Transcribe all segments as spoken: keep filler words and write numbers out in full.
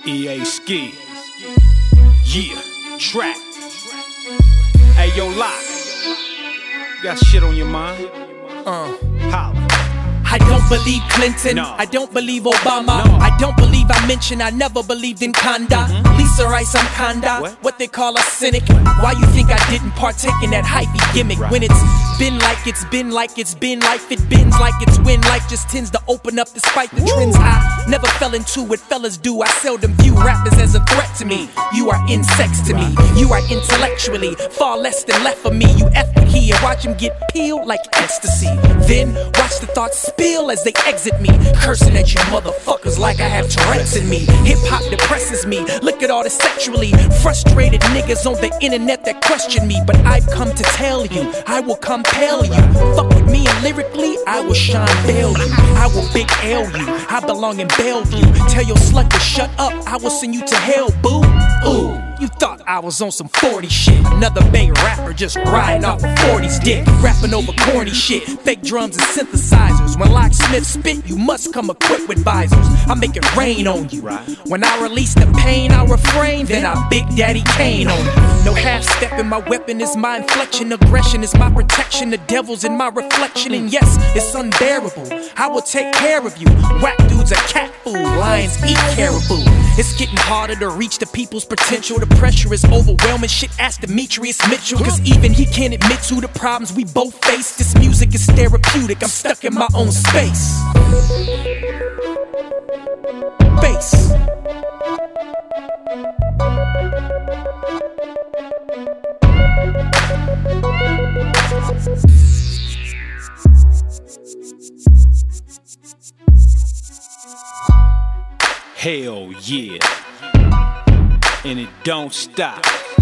E A Ski. Yeah, track. Hey, yo, Lock. You got shit on your mind? Uh, holla. I don't believe Clinton, No. I don't believe Obama, No. I don't believe I mentioned I never believed in Conda. Mm-hmm. Lisa Rice, I'm Conda, What? what they call a cynic. Why you think I didn't partake in that hypey gimmick? Right. When it's been like it's been like it's been life, it bends like it's when life just tends to open up despite the trends. I never fell into what fellas do, I seldom view rappers as a threat to me. You are insects to me, you are intellectually far less than left for me. You F with he and watch him get peeled like ecstasy. Then watch the thoughts spill as they exit me, cursing at you motherfuckers like I have Tourette's in me. Hip-hop depresses me, look at all the sexually frustrated niggas on the internet that question me. But I've come to tell you, I will compel you. Fuck with me and lyrically, I will Sean Bell you. I will Big L you, I belong in Bellevue. Tell your slut to shut up, I will send you to hell, boo. Ooh, you thought I was on some forty shit. Another Bay rapper just riding off a forties dick, rapping over corny shit, fake drums and synthesizers. When Locksmith spit, you must come equipped with visors. I make it rain on you. When I release the pain, I refrain, then I Big Daddy Kane on you. No half stepping, my weapon is my inflection. Aggression is my protection, the devil's in my reflection. And yes, it's unbearable, I will take care of you. Whack dudes are cat food, lions eat caribou. It's getting harder to reach the people's potential. The pressure is overwhelming, shit ask Demetrius Mitchell. Cause even he can't admit to the problems we both face. This music is therapeutic, I'm stuck in my own space. Bass. Hell yeah. And it don't stop.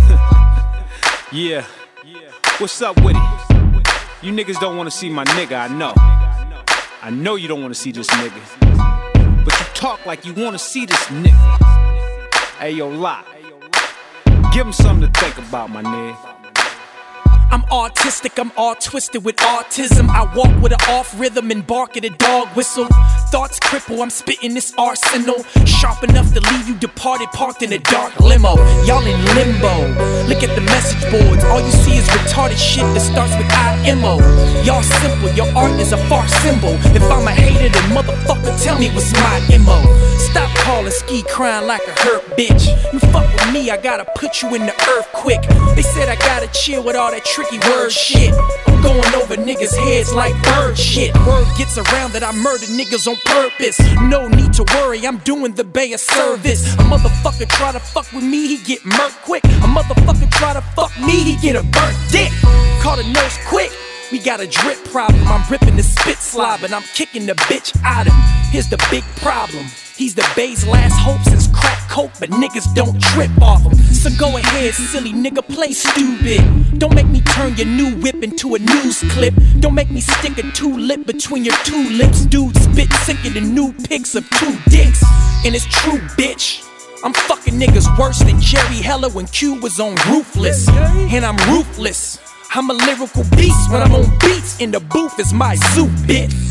Yeah. What's up with it? You niggas don't wanna see my nigga, I know. I know you don't wanna see this nigga. But you talk like you wanna see this nigga. Hey, yo, Lock. Give him something to think about, my nigga. I'm autistic, I'm all twisted with autism. I walk with an off rhythm and bark at a dog whistle. Thoughts cripple, I'm spitting this arsenal, sharp enough to leave you departed, parked in a dark limo. Y'all in limbo, look at the message boards. All you see is retarded shit that starts with I M O. Y'all simple, your art is a far symbol. If I'm a hater, then motherfucker, tell me what's my M O. Stop calling Ski crying like a hurt bitch. You fuck with me, I gotta put you in the earth quick. They said I gotta chill with all that tricky word shit. I'm going over niggas' heads like bird shit. Word gets around that I murder niggas on purpose. No need to worry, I'm doing the Bay a service. A motherfucker try to fuck with me, he get murked quick. A motherfucker try to fuck me, he get a burnt dick. Call the nurse quick. We got a drip problem, I'm ripping the spit slob and I'm kicking the bitch out of him. Here's the big problem, he's the Bay's last hope since crack coke, but niggas don't trip off him. So go ahead, silly nigga, play stupid. Don't make me turn your new whip into a news clip. Don't make me stick a two-lip between your two lips. Dude spit sicker than new pics of two dicks. And it's true, bitch, I'm fucking niggas worse than Jerry Heller when Q was on Ruthless. And I'm ruthless, I'm a lyrical beast when I'm on beats. In the booth is my zoo, bitch.